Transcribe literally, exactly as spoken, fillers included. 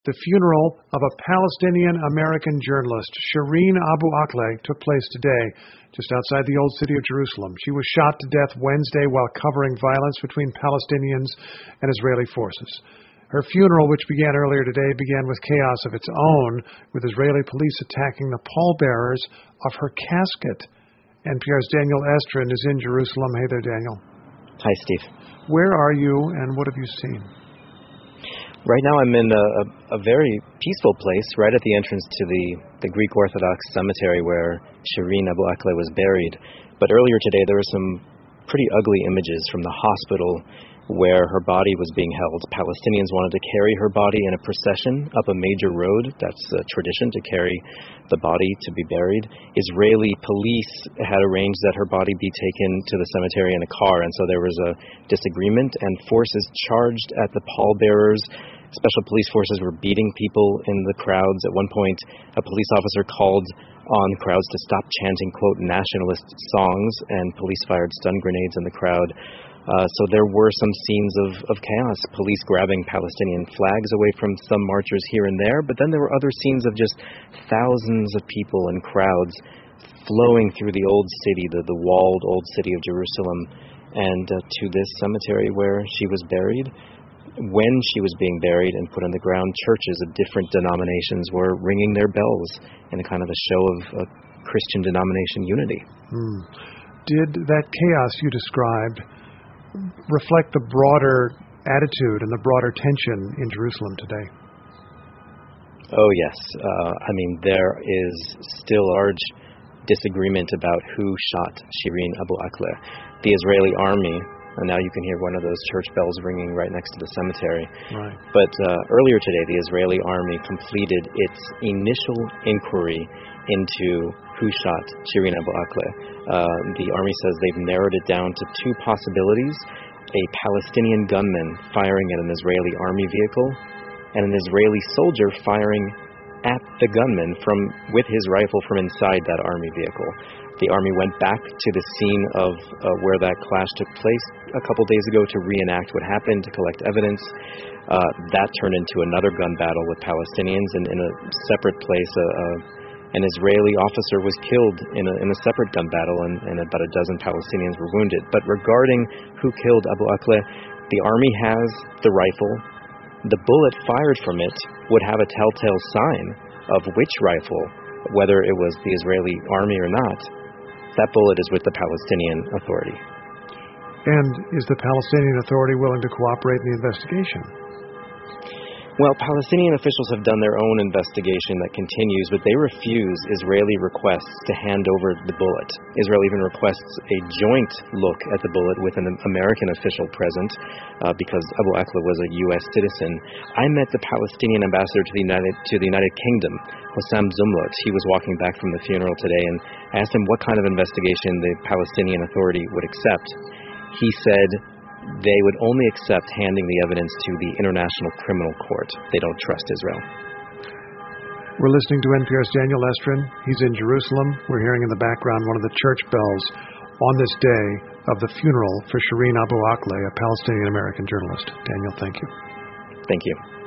The funeral of a Palestinian-American journalist, Shireen Abu Akleh, took place today just outside the Old City of Jerusalem. She was shot to death Wednesday while covering violence between Palestinians and Israeli forces. Her funeral, which began earlier today, began with chaos of its own, with Israeli police attacking the pallbearers of her casket. N P R's Daniel Estrin is in Jerusalem. Hey there, Daniel. Hi, Steve. Where are you, and what have you seen? Right now I'm in a, a, a very peaceful place right at the entrance to the, the Greek Orthodox cemetery where Shireen Abu Akleh was buried. But earlier today there were some pretty ugly images from the hospital where her body was being held. Palestinians wanted to carry her body in a procession up a major road. That's a tradition, to carry the body to be buried. Israeli police had arranged that her body be taken to the cemetery in a car, and so there was a disagreement, and forces charged at the pallbearers. Special police forces were beating people in the crowds. At one point, a police officer called on crowds to stop chanting, quote, nationalist songs, and police fired stun grenades in the crowd. Uh, so there were some scenes of, of chaos, police grabbing Palestinian flags away from some marchers here and there, but then there were other scenes of just thousands of people and crowds flowing through the old city, the, the walled old city of Jerusalem, and uh, to this cemetery where she was buried. When she was being buried and put on the ground, churches of different denominations were ringing their bells in a kind of a show of uh, Christian denomination unity. Hmm. Did that chaos you described reflect the broader attitude and the broader tension in Jerusalem today? Oh, yes. Uh, I mean, there is still large disagreement about who shot Shireen Abu Akleh. The Israeli army, and now you can hear one of those church bells ringing right next to the cemetery. Right. But uh, earlier today, the Israeli army completed its initial inquiry into who shot Shireen Abu Akleh. Uh, the army says they've narrowed it down to two possibilities: a Palestinian gunman firing at an Israeli army vehicle, and an Israeli soldier firing at the gunman from with his rifle from inside that army vehicle. The army went back to the scene of uh, where that clash took place a couple days ago to reenact what happened, to collect evidence. Uh, that turned into another gun battle with Palestinians, and in a separate place, uh, uh, an Israeli officer was killed in a, in a separate gun battle, and, and about a dozen Palestinians were wounded. But regarding who killed Abu Akleh, the army has the rifle. The bullet fired from it would have a telltale sign of which rifle, whether it was the Israeli army or not. That bullet is with the Palestinian Authority. And is the Palestinian Authority willing to cooperate in the investigation? Well, Palestinian officials have done their own investigation that continues, but they refuse Israeli requests to hand over the bullet. Israel even requests a joint look at the bullet with an American official present, uh, because Abu Akleh was a U S citizen. I met the Palestinian ambassador to the United to the United Kingdom, Hossam Zumlot. He was walking back from the funeral today, and I asked him what kind of investigation the Palestinian Authority would accept. He said they would only accept handing the evidence to the International Criminal Court. They don't trust Israel. We're listening to N P R's Daniel Estrin. He's in Jerusalem. We're hearing in the background one of the church bells on this day of the funeral for Shireen Abu Akleh, a Palestinian-American journalist. Daniel, thank you. Thank you.